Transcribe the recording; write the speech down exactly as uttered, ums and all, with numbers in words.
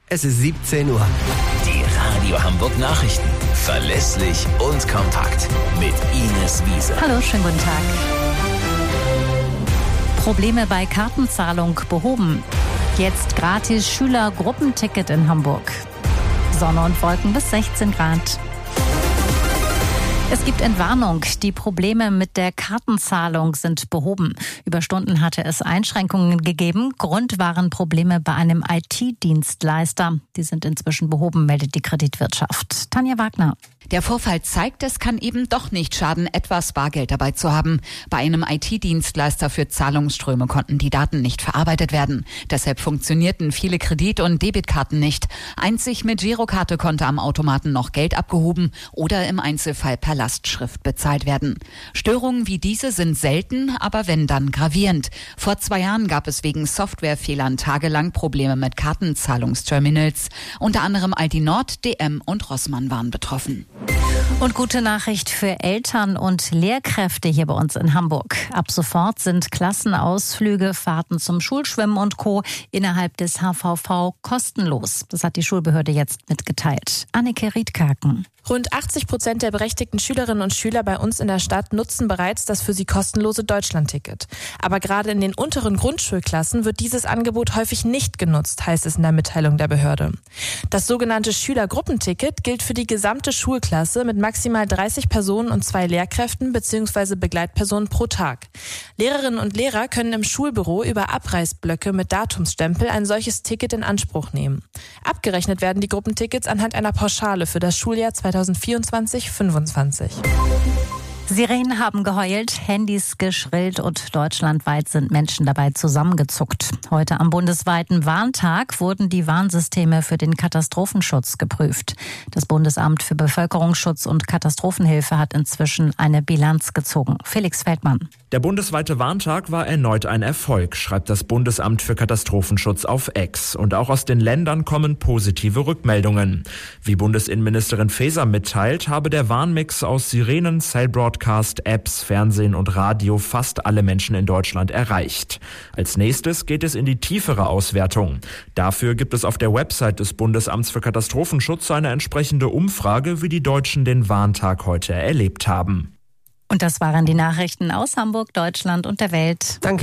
Es ist siebzehn Uhr. Die Radio Hamburg Nachrichten. Verlässlich und kompakt. Mit Ines Wiese. Hallo, schönen guten Tag. Probleme bei Kartenzahlung behoben. Jetzt gratis Schülergruppenticket in Hamburg. Sonne und Wolken bis sechzehn Grad. Es gibt Entwarnung. Die Probleme mit der Kartenzahlung sind behoben. Über Stunden hatte es Einschränkungen gegeben. Grund waren Probleme bei einem I T-Dienstleister. Die sind inzwischen behoben, meldet die Kreditwirtschaft. Tanja Wagner. Der Vorfall zeigt, es kann eben doch nicht schaden, etwas Bargeld dabei zu haben. Bei einem I T-Dienstleister für Zahlungsströme konnten die Daten nicht verarbeitet werden. Deshalb funktionierten viele Kredit- und Debitkarten nicht. Einzig mit Girokarte konnte am Automaten noch Geld abgehoben oder im Einzelfall per Lastschrift bezahlt werden. Störungen wie diese sind selten, aber wenn, dann gravierend. Vor zwei Jahren gab es wegen Softwarefehlern tagelang Probleme mit Kartenzahlungsterminals. Unter anderem Aldi Nord, D M und Rossmann waren betroffen. Und gute Nachricht für Eltern und Lehrkräfte hier bei uns in Hamburg. Ab sofort sind Klassenausflüge, Fahrten zum Schulschwimmen und Co. innerhalb des H V V kostenlos. Das hat die Schulbehörde jetzt mitgeteilt. Anneke Riedkaken. Rund achtzig Prozent der berechtigten Schülerinnen und Schüler bei uns in der Stadt nutzen bereits das für sie kostenlose Deutschlandticket. Aber gerade in den unteren Grundschulklassen wird dieses Angebot häufig nicht genutzt, heißt es in der Mitteilung der Behörde. Das sogenannte Schülergruppenticket gilt für die gesamte Schulklasse mit maximal dreißig Personen und zwei Lehrkräften bzw. Begleitpersonen pro Tag. Lehrerinnen und Lehrer können im Schulbüro über Abreißblöcke mit Datumsstempel ein solches Ticket in Anspruch nehmen. Abgerechnet werden die Gruppentickets anhand einer Pauschale für das Schuljahr zweitausendvierundzwanzig fünfundzwanzig. Sirenen haben geheult, Handys geschrillt und deutschlandweit sind Menschen dabei zusammengezuckt. Heute am bundesweiten Warntag wurden die Warnsysteme für den Katastrophenschutz geprüft. Das Bundesamt für Bevölkerungsschutz und Katastrophenhilfe hat inzwischen eine Bilanz gezogen. Felix Feldmann. Der bundesweite Warntag war erneut ein Erfolg, schreibt das Bundesamt für Katastrophenschutz auf X. Und auch aus den Ländern kommen positive Rückmeldungen. Wie Bundesinnenministerin Faeser mitteilt, habe der Warnmix aus Sirenen, Cell-Broadcast, Apps, Fernsehen und Radio fast alle Menschen in Deutschland erreicht. Als nächstes geht es in die tiefere Auswertung. Dafür gibt es auf der Website des Bundesamts für Katastrophenschutz eine entsprechende Umfrage, wie die Deutschen den Warntag heute erlebt haben. Und das waren die Nachrichten aus Hamburg, Deutschland und der Welt. Danke.